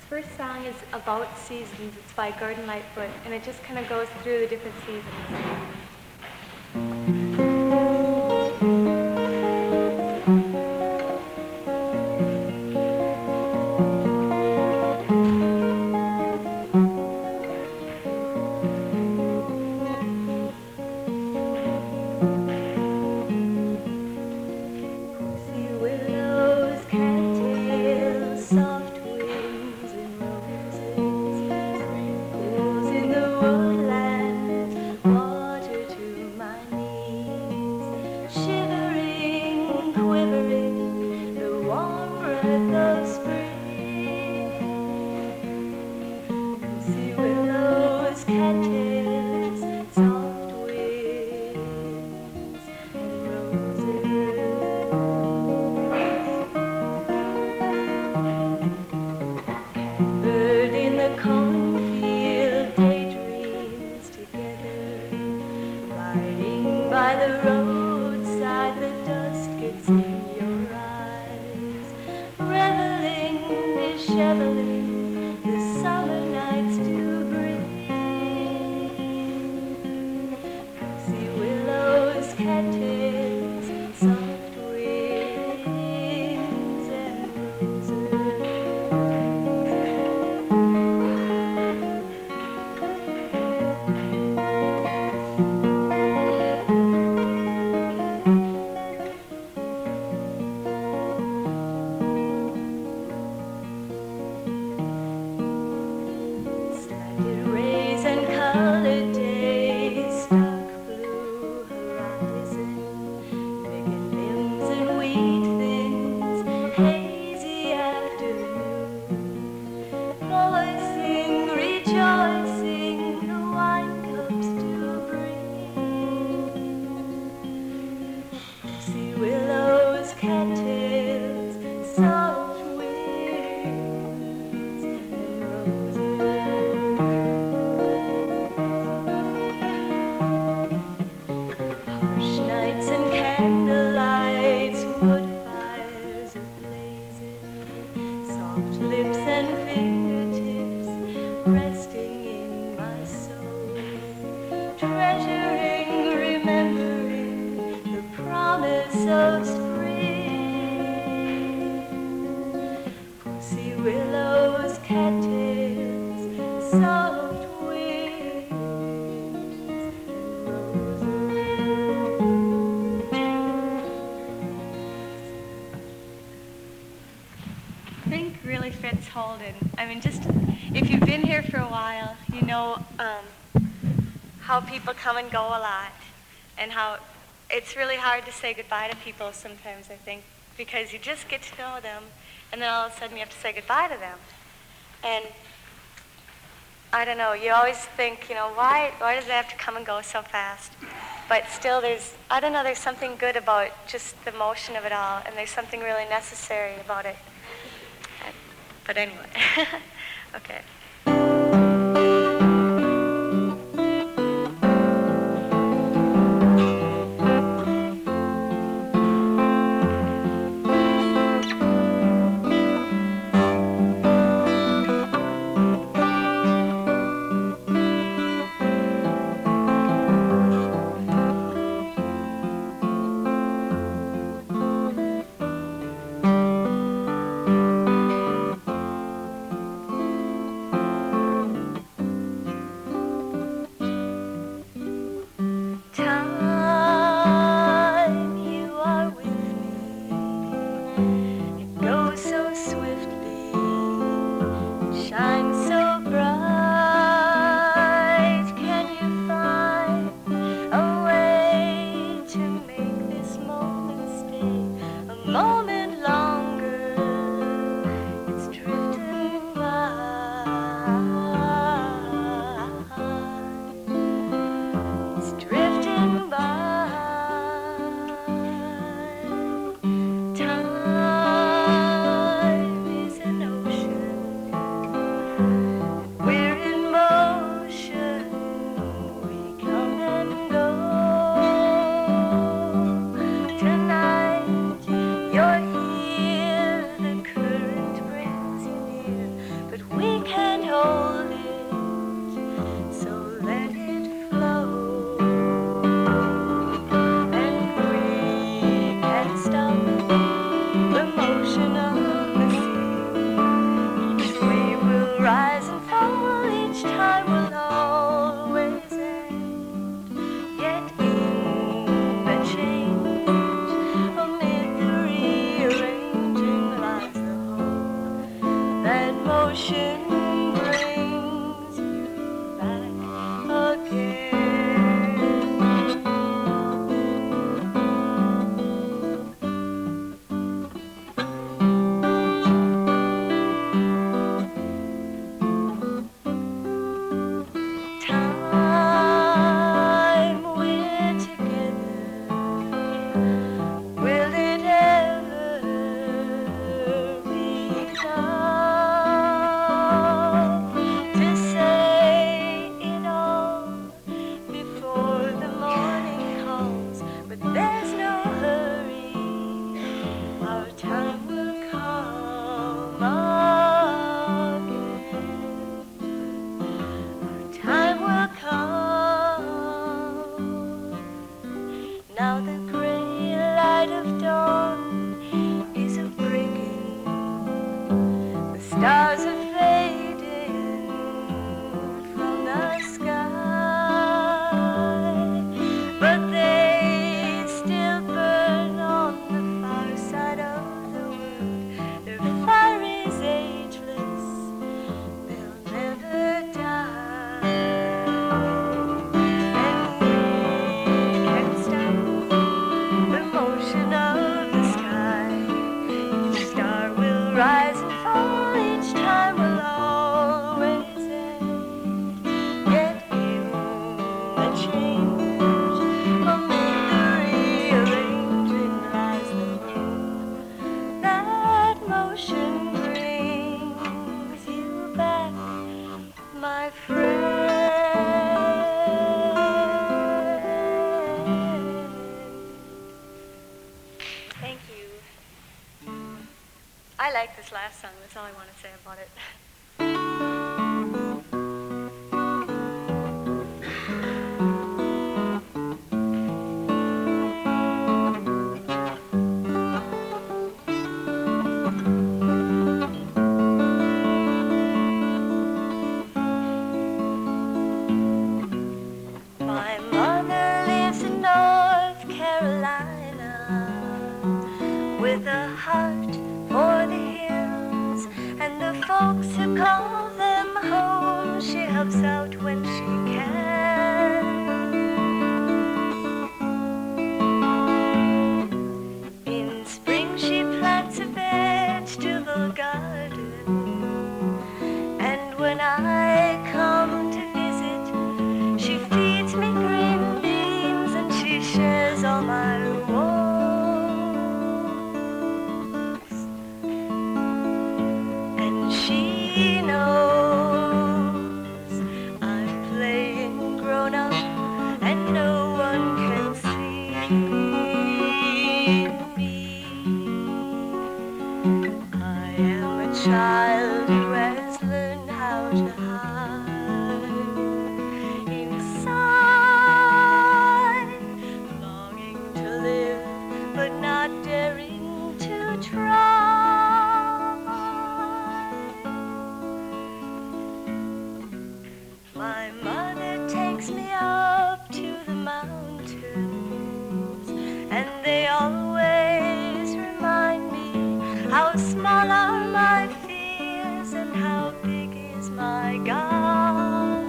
first song is about seasons. It's by Gordon Lightfoot, and it just kind of goes through the different seasons. How people come and go a lot, and how it's really hard to say goodbye to people sometimes, I think, because you just get to know them, and then all of a sudden you have to say goodbye to them. And I don't know, you always think, why does it have to come and go so fast? But still there's something good about just the motion of it all, and there's something really necessary about it. But anyway, okay. motion brings you back again. Time we're together, will it ever be enough to say it all before the morning comes? But there's no hurry, our time will come again. Our time will come. Now the gray light of dawn is a-breaking. The stars are fading from the sky, but they still burn on the far side of the world. Their fire is ageless, they'll never die. And we can't stop the motion of the sky. Each star will rise and fall, each time will always end. Yet in the change, amid the rearranging, lies the hope that motion brings you back, my friend. Thank you. I like this last song. That's all I want to say about it. My mother lives in North Carolina with a heart for the hills and the folks who call them home. She helps out when she can. In spring she plants a vegetable garden, and when I come to visit, she feeds me green beans and she shares all my woes. And she knows I'm playing grown up and no one can see me. I am a child who has learned how to hide inside, longing to live but not daring to try. My mother takes me up to the mountains, and they always remind me how small are my fears and how big is my God.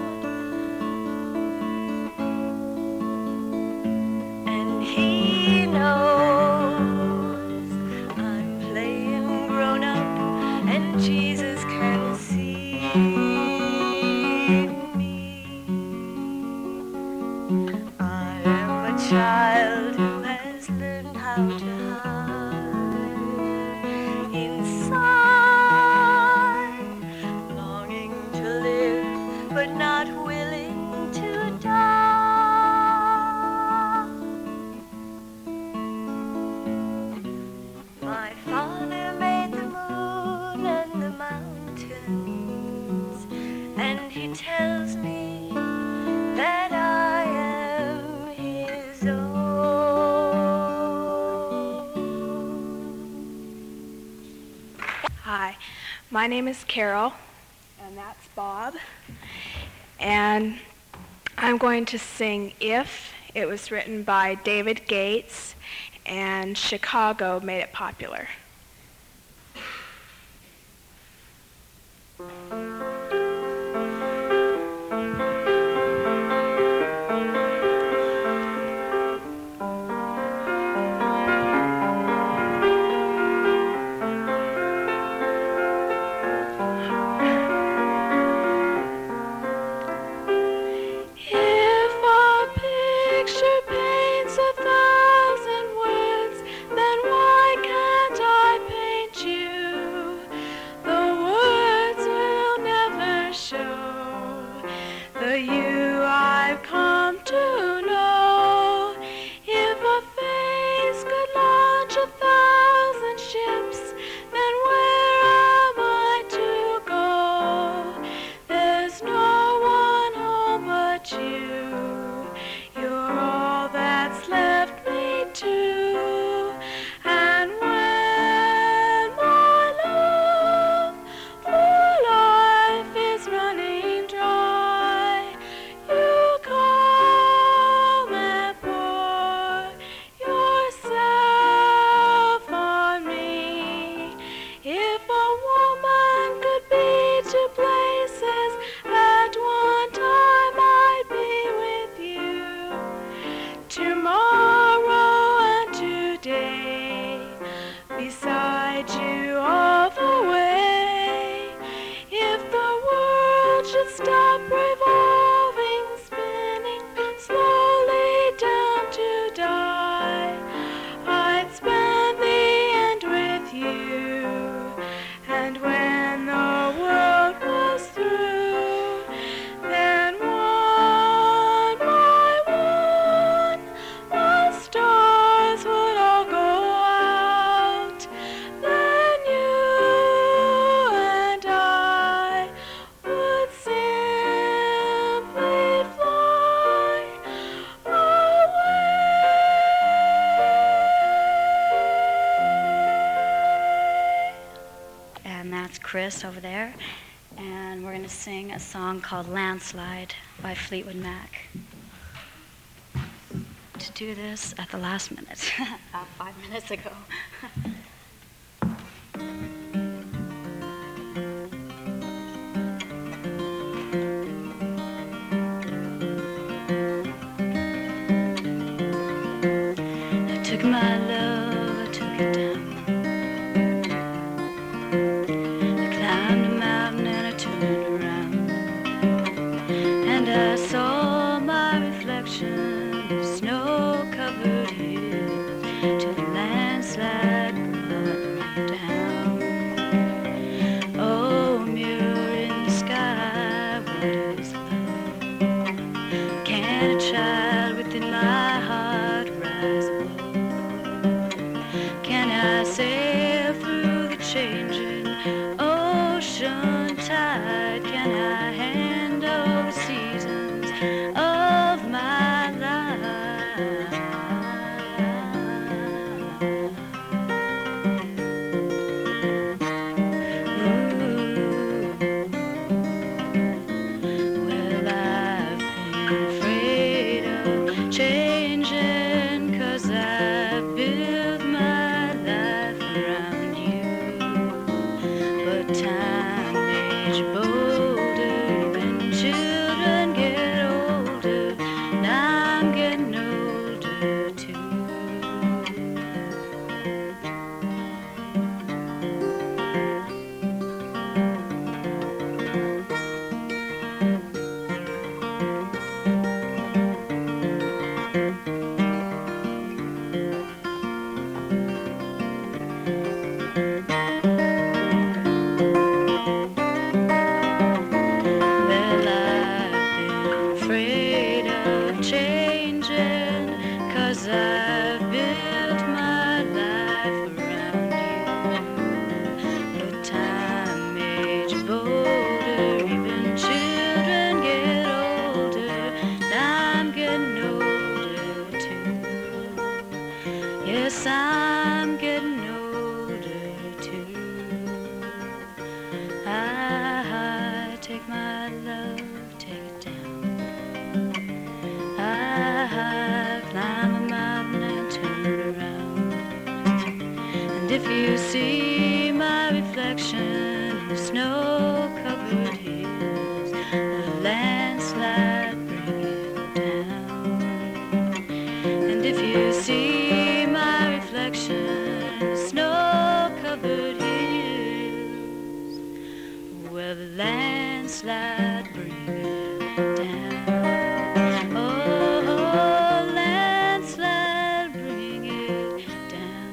And He knows I'm playing grown up, and Jesus can see me. I am a child who has learned how to hide inside, longing to live but not willing to die. My father made the moon and the mountains, and he tells me that I am his own. Hi, my name is Carol, and that's Bob, and I'm going to sing If. It was written by David Gates, and Chicago made it popular. should stop revolving, spinning slowly down to die, I'd spend the end with you. And when the world was through, then one by one, the stars would all go out. Then you and I would simply fly away. And that's Chris over there. And we're going to sing a song called Landslide by Fleetwood Mac. To do this at the last minute, 5 minutes ago. I took my love, I took it down. I climbed a mountain and I turned around, and I saw my reflection in snow-covered hills till the landslide brought me down. Oh, mirror in the sky, what is love? Can a child within my heart rise above? Can I sail through the changing ocean tide? Can I handle the seasons of my life? Well, I've been afraid of changing, 'cause I've built my life around you. But time made you bolder, when children get older, and I'm getting older too. Well, I've been afraid of changing, 'cause I've built my life around you. But time made you bolder, even children get older, and I'm getting older too. Yes, I'm getting older too. I take my love, take it down. I climb a mountain and turn around. And if you see my reflection in the snow-covered hills, the landslide bring it down. And if you see my reflection in the snow-covered hills, well, the landslide bring it down. Oh, landslide bring it down.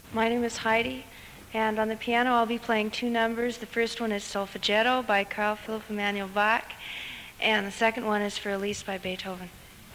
My name is Heidi, and on the piano I'll be playing two numbers. The first one is Solfeggetto by Carl Philipp Emanuel Bach, and the second one is for Elise by Beethoven.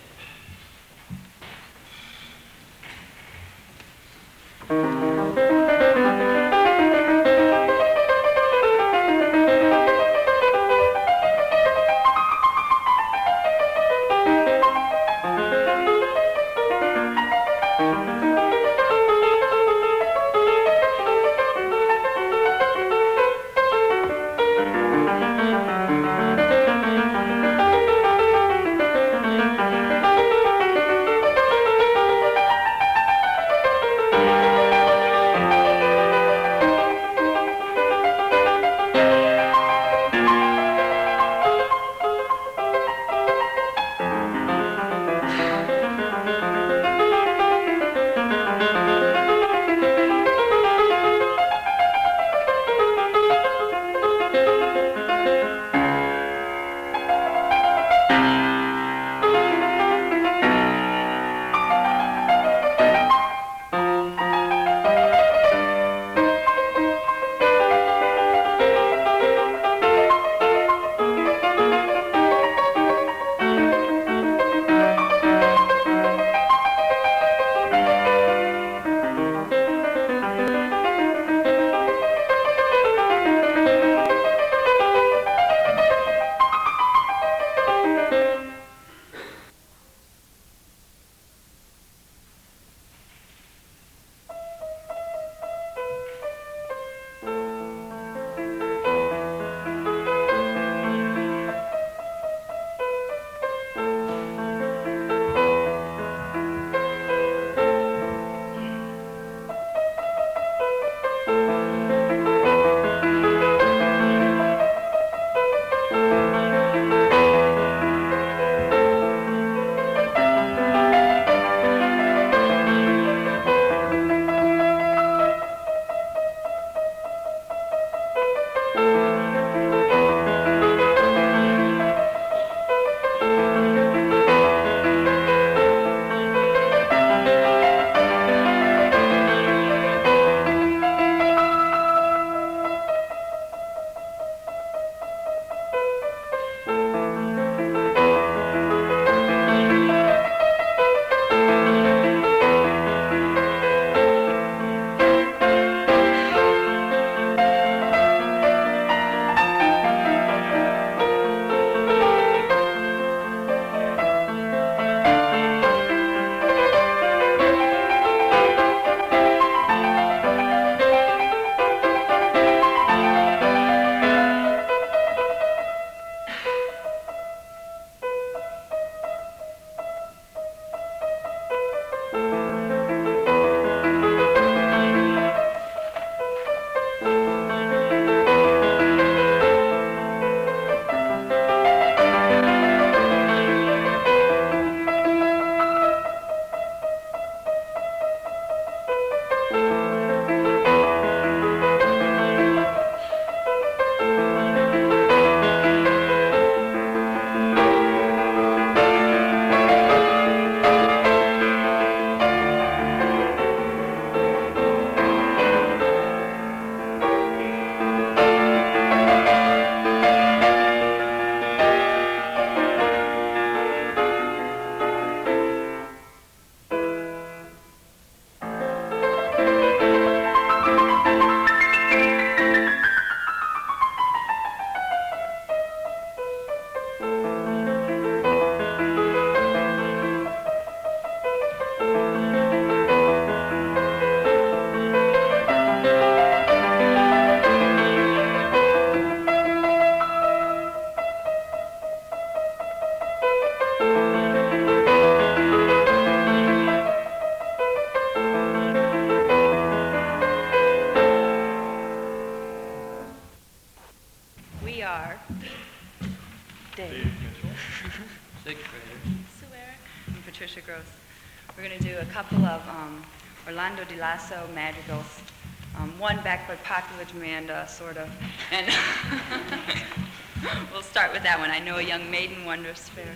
Dave Mitchell, sixth grader. Sue Eric. and Patricia Gross. We're going to do a couple of Orlando Di Lasso madrigals. One backed by popular demand, sort of. And we'll start with that one. I know a young maiden wondrous fair.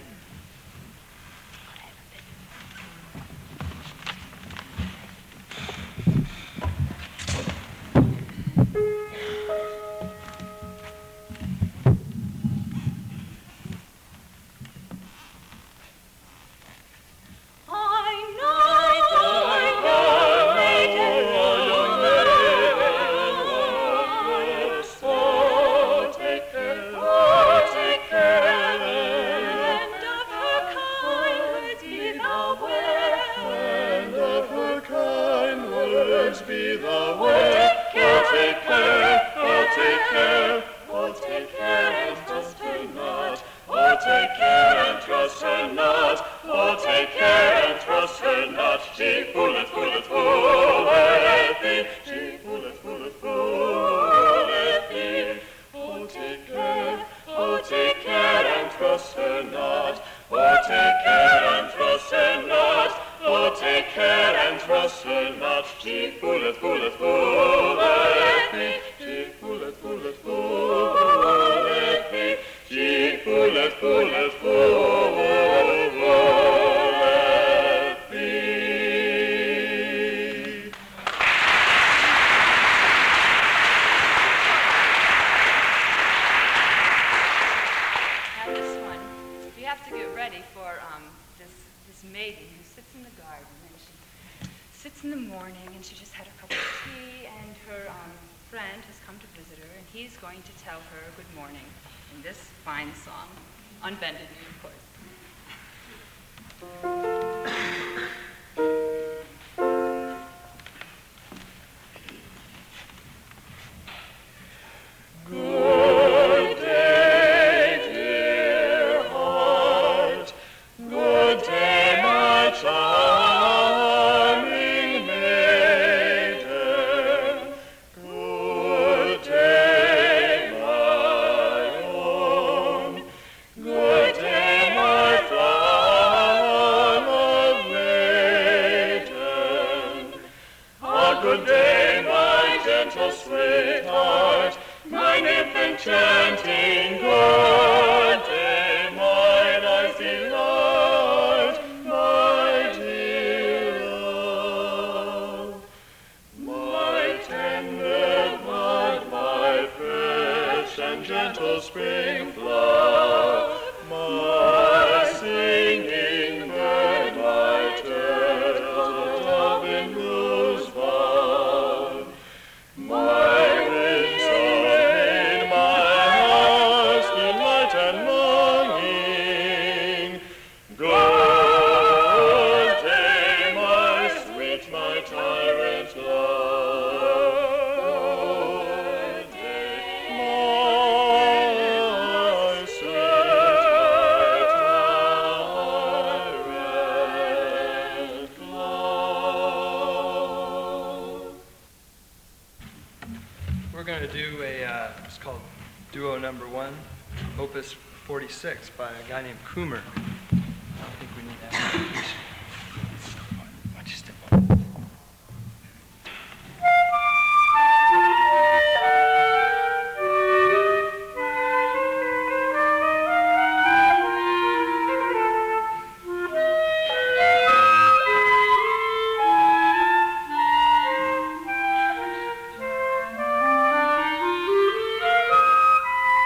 way, and let her kind words be the way. Oh, take care, oh, take care, oh, take care and trust her not. Oh, take care and trust her not. Oh, take care and trust her not. She fooleth, fooleth, fooleth thee. She fooleth, fooleth, fooleth thee. Oh, take care and trust her not. Oh, take care and trust her not. Oh, take care and trust her not. She fooleth, fooleth, fooleth thee. She fooleth, fooleth, fooleth thee. She fooleth, fooleth, fooleth thee. Now this one, we have to get ready for this maiden who sits in the garden, and she sits in the morning, and she just had her cup of tea, and her friend has come to visit her, and he's going to tell her good morning in this fine song, on bended knee, of course. Good day, dear heart. Good day, my charming maiden. Good day, my own. Good day, my flower maiden. Ah, good day, my gentle sweetheart. My nymph enchanting, good day, my life's delight, my dear love. My tender bud, my fresh and gentle spring flower, my singing bird, my turtle dove in whose bower, my wings of maid, my heart's delight and longing. Good day, my sweet, my tyrant love. Good day, my sweet tyrant love. We're going to do it's called Duo Number 1, Opus 46 by a guy named Coomer. I don't think we need that. Watch your step.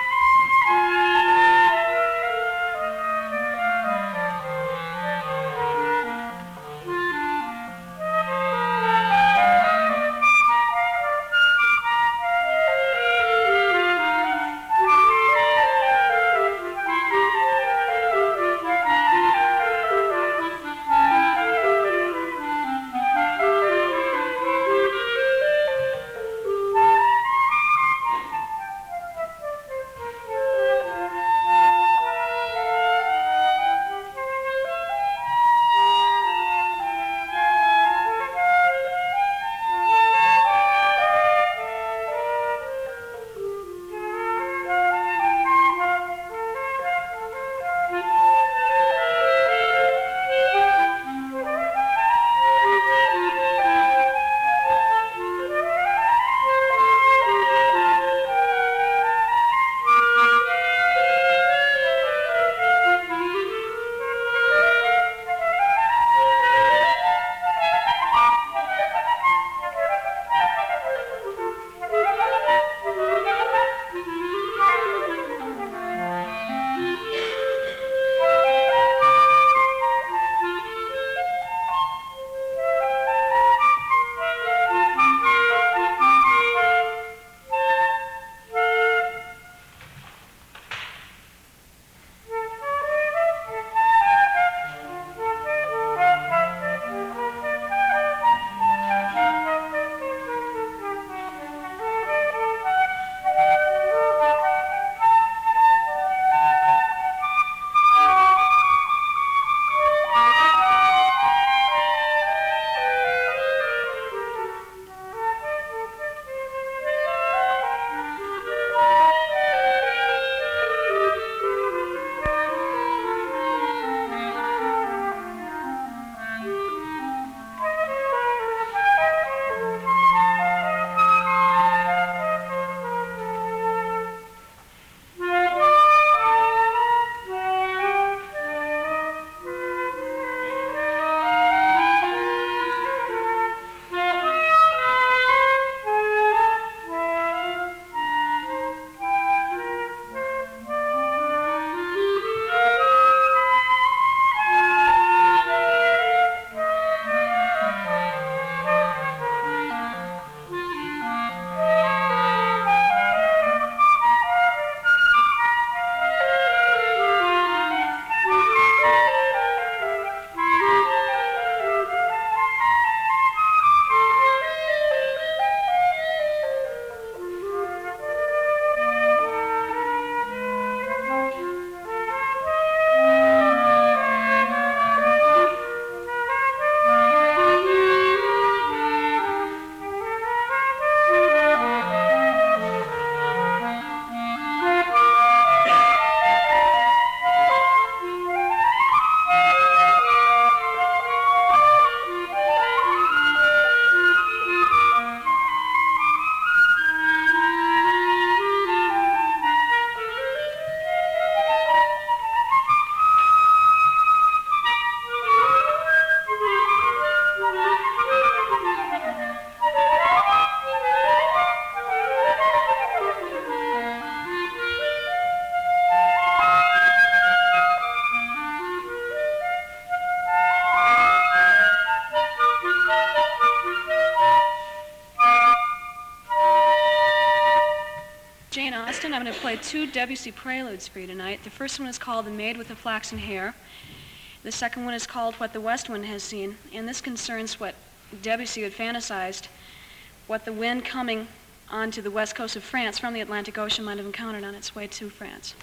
Good again, I'm going to play two Debussy preludes for you tonight. The first one is called The Maid with the Flaxen Hair. The second one is called What the West Wind Has Seen, and this concerns what Debussy had fantasized, what the wind coming onto the west coast of France from the Atlantic Ocean might have encountered on its way to France.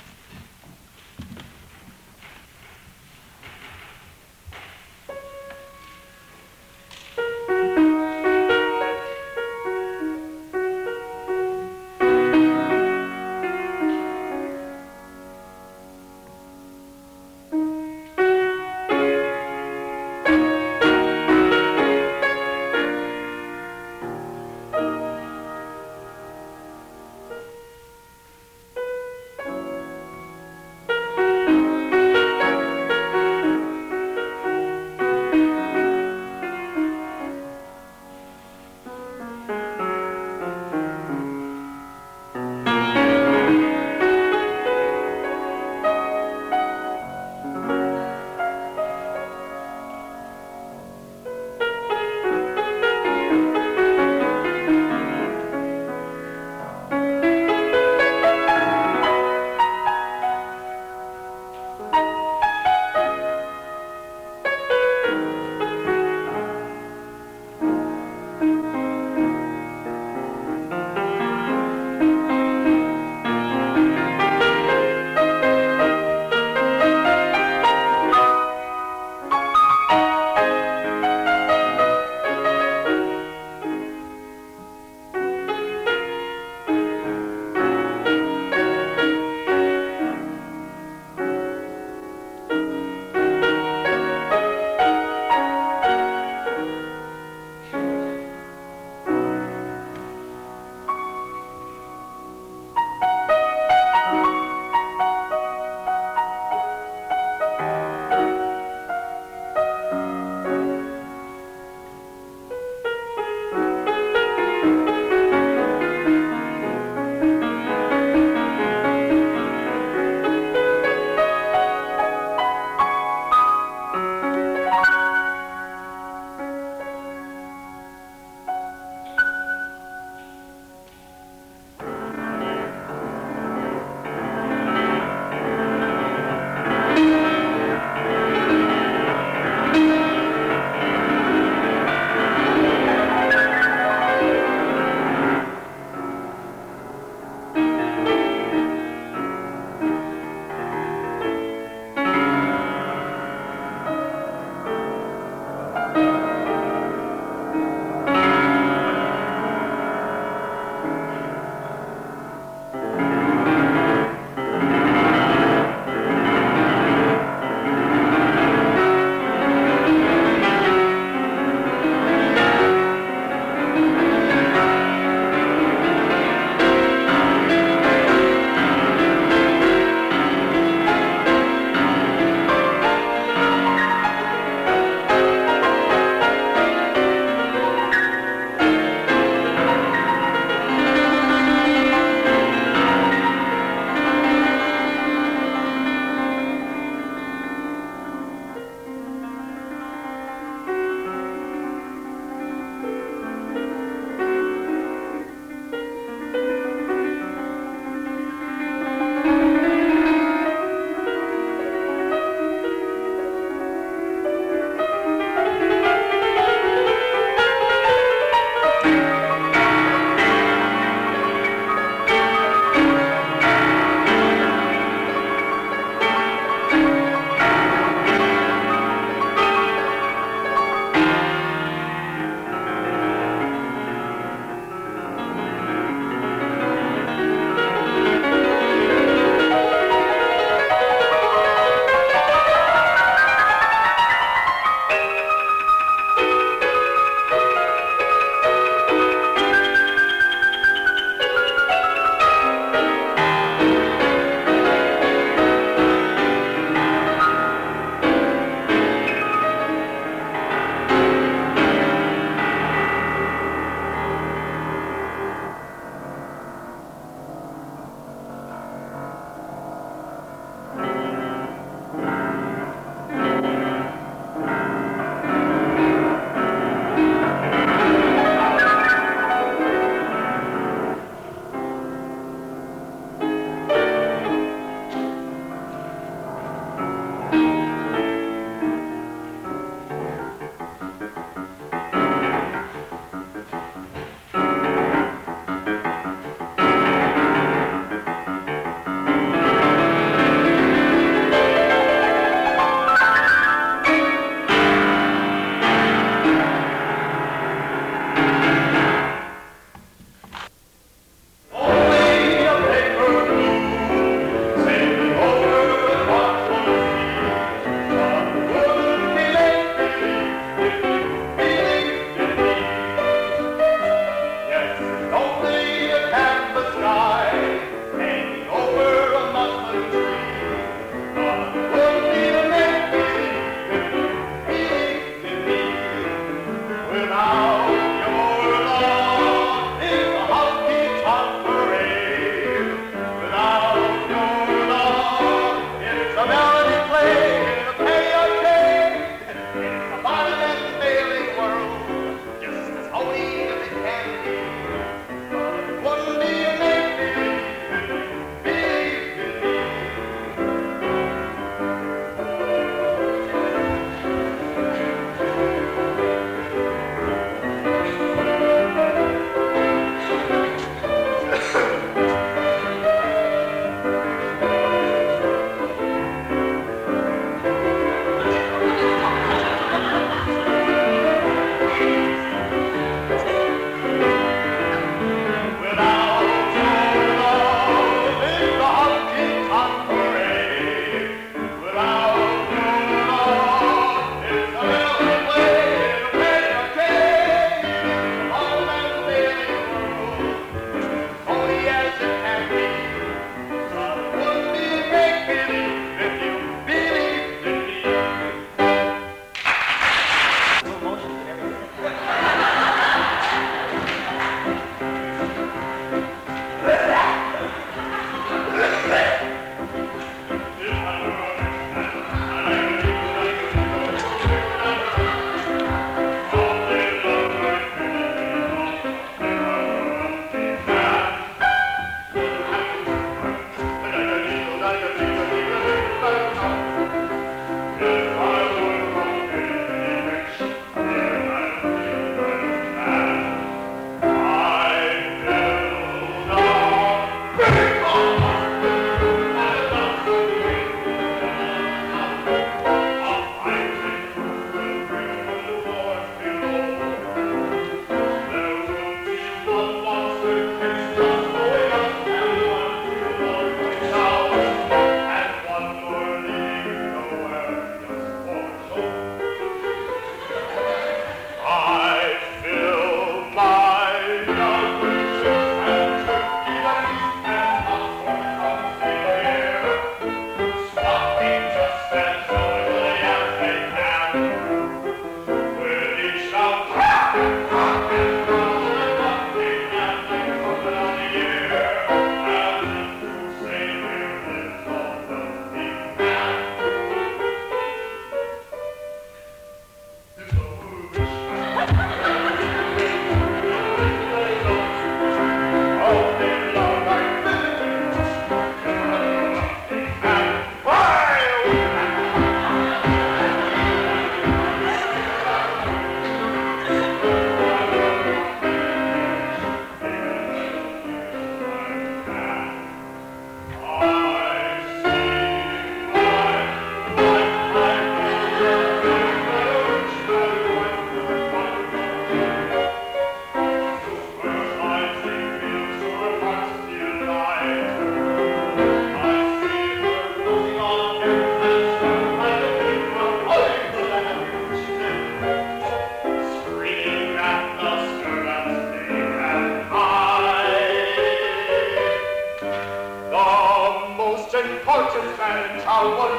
I wonder